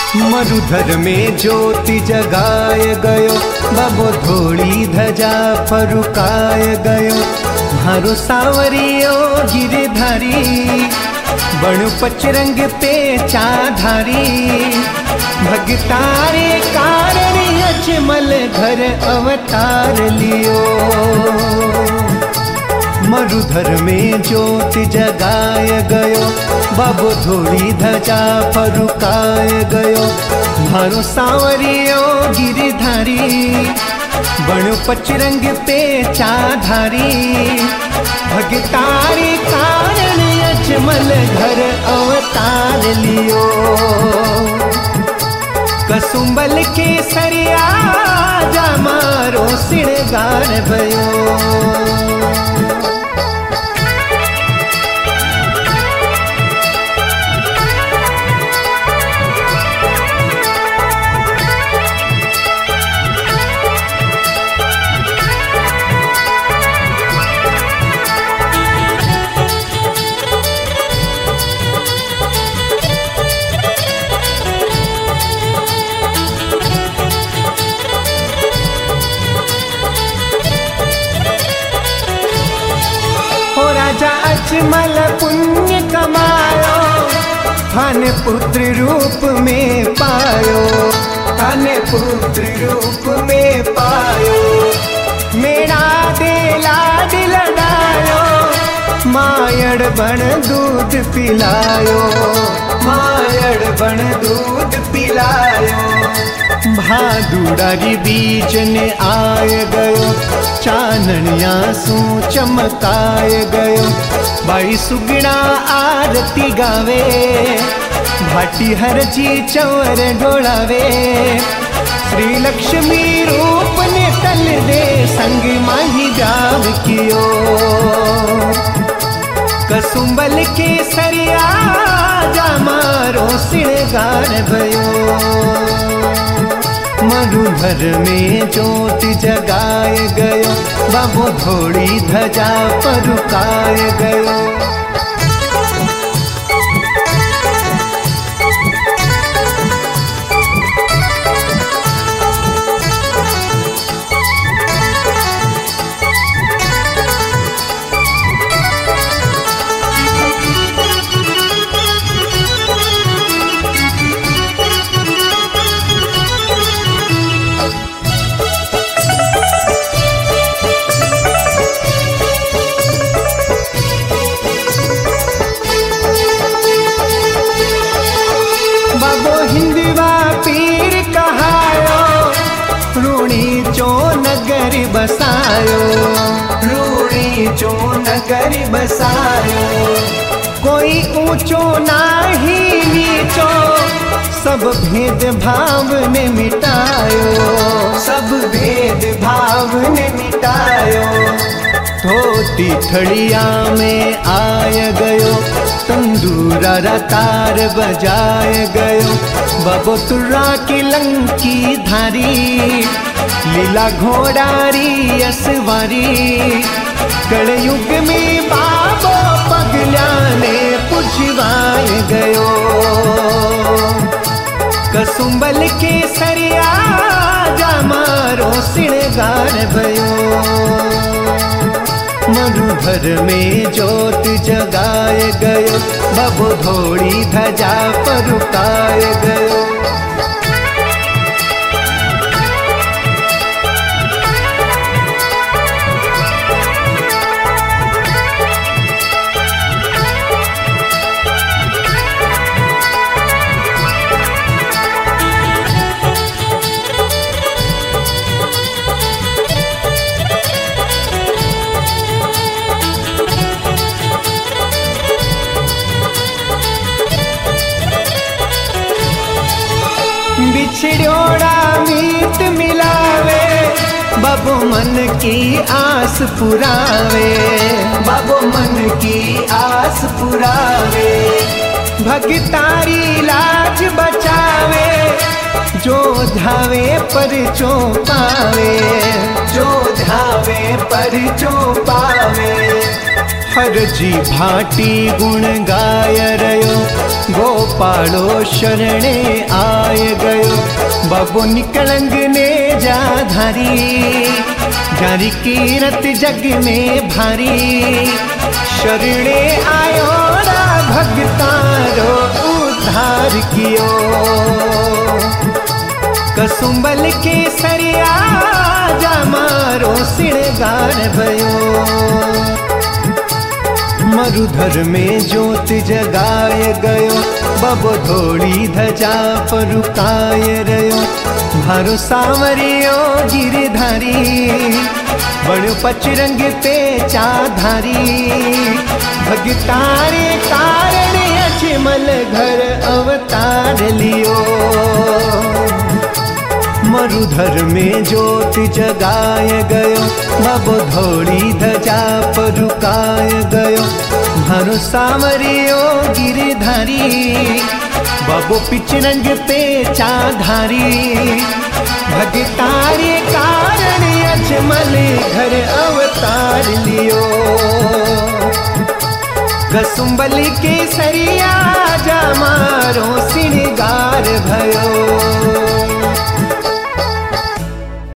मरुधर में ज्योति जगाय गयो, बाबो धोड़ी धजा फरुकाय गयो। हारो सावरियो गिरधारी, बण पचरंग पे चाधारी। भगतारे कारण अजमल घर अवतार लियो। मरुधर में ज्योति जगाय गयो, बाबो धोड़ी धजा फरुकाय गयो। मारो सावरियो गिरधारी, बण पचरंग पे चाधारी। भगतारी कारण अजमल घर अवतार लियो। कसुंबल के सरिया जा मारो सिणगार भयो। अजमल पुण्य कमायो, धन पुत्र रूप में पायो। धन पुत्र रूप में पायो, मेरा दे लाड लडायो। मायड़ बण दूध पिलायो, मायड़ बण दूध पिलायो। भादुड़ारी बीज ने आय गयो, चाननिया सू चमकाय गयो। बाई सुगड़ा आरती गावे, भाटी हर जी चवर डोलावे। श्री लक्ष्मी रूप ने तल दे, संग माही जाव कियो। कसुंबल के सरिया जा मारो सिणगार भयो। मरुधर में ज्योति जगाय गयो, बाबो धोड़ी धजा फरुकाय गयो। बाबो हिंदवा पीर कहायो, रूणी चो नगर बसायो। रूणी चो नगर बसायो, कोई ऊंचो नाही नीचो। सब भेद भाव ने मिटायो, सब भेद भाव ने मिटायो। धोती थड़िया में आय गयो, तंदूरा रतार बजाय गयो। बाबो तुर्रा की लंकी धारी, लीला घोड़ारी असवारी। कलयुग में बाबो पगला ने पुछवाय गयो। कसुंबल के सरिया जा मारो सिणगार भयो। मरुधर में ज्योत जगाय गयो, बाबो धोड़ी धजा फरुकाय गयो। बिछड़ोड़ा मीत मिलावे, बाबो मन की आस पुरावे। बाबो मन की आस पुरावे। भगतारी लाज बचावे, जो धावे पर चो पावे। जो धावे पर चो पावे। हर जी भाटी गुण गाय रयो, गोपालो शरणे आय गयो। बाबो निकलंग ने जा धारी, जारी कीरत जग में भारी। शरणे आयो रा भगतारो उद्धार कियो, कसुंबल के सरिया जा मारो सिणगार भयो। मरुधर में ज्योत जगाय गयो, बबो धोड़ी धजा परुकाय रयो। भारो सावरियो गिरधारी, बड़ो पचरंग पे चाधारी। भगतारे कारण अजमल घर अवतार लियो। मरुधर में ज्योत जगाय गयो, बबो धोड़ी धजा परुकाय गयो। भारो सावरियो गिरधारी, बबो पिचरंग पे चाधारी। भगतारे कारण अजमल घर अवतार लियो, कसुंबल के सरिया जा मारो सिणगार भयो।